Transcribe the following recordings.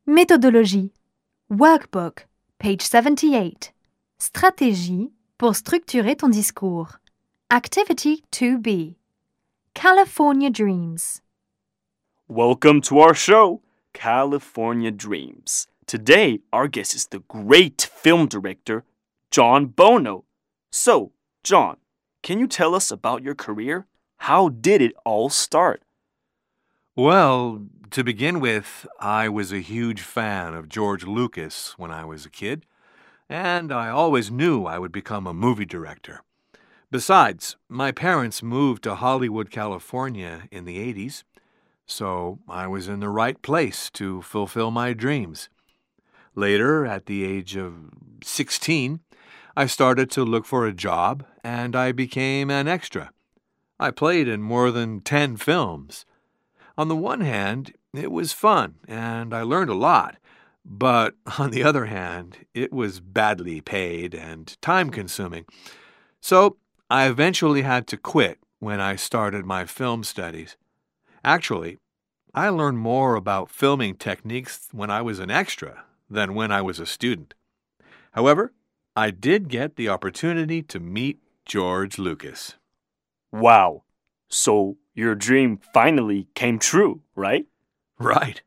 Méthodologie. Workbook, page 78. Stratégie pour structurer ton discours. Activity 2B. California Dreams. Welcome to our show, California Dreams. Today, our guest is the great film director, John Bono. So, John, can you tell us about your career? How did it all start? Well, to begin with, I was a huge fan of George Lucas when I was a kid, and I always knew I would become a movie director. Besides, my parents moved to Hollywood, California in the 80s, so I was in the right place to fulfill my dreams. Later, at the age of 16, I started to look for a job, and I became an extra. I played in more than 10 films. On the one hand, it was fun, and I learned a lot. But on the other hand, it was badly paid and time-consuming. So I eventually had to quit when I started my film studies. Actually, I learned more about filming techniques when I was an extra than when I was a student. However, I did get the opportunity to meet George Lucas. Wow. So your dream finally came true, right? Right.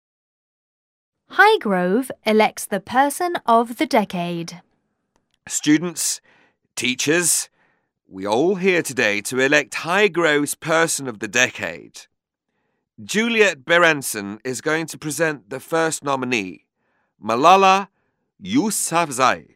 Highgrove elects the person of the decade. Students, teachers, we're all here today to elect Highgrove's Person of the Decade. Juliet Berenson is going to present the first nominee, Malala Yousafzai.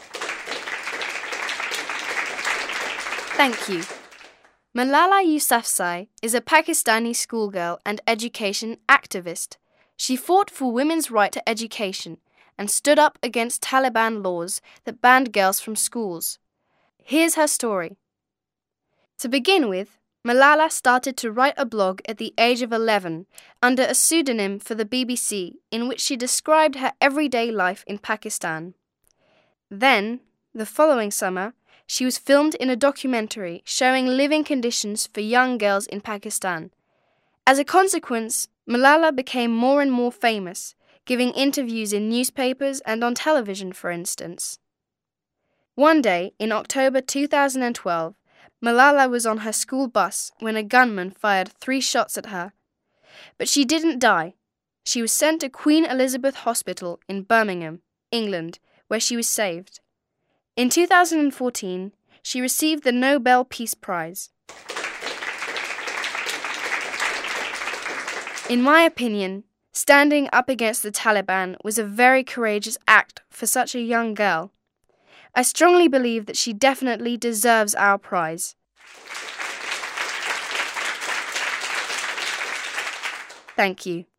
Thank you. Malala Yousafzai is a Pakistani schoolgirl and education activist. She fought for women's right to education and stood up against Taliban laws that banned girls from schools. Here's her story. To begin with, Malala started to write a blog at the age of 11 under a pseudonym for the BBC in which she described her everyday life in Pakistan. Then, the following summer, she was filmed in a documentary showing living conditions for young girls in Pakistan. As a consequence, Malala became more and more famous, giving interviews in newspapers and on television, for instance. One day, in October 2012, Malala was on her school bus when a gunman fired 3 shots at her. But she didn't die. She was sent to Queen Elizabeth Hospital in Birmingham, England, where she was saved. In 2014, she received the Nobel Peace Prize. In my opinion, standing up against the Taliban was a very courageous act for such a young girl. I strongly believe that she definitely deserves our prize. Thank you.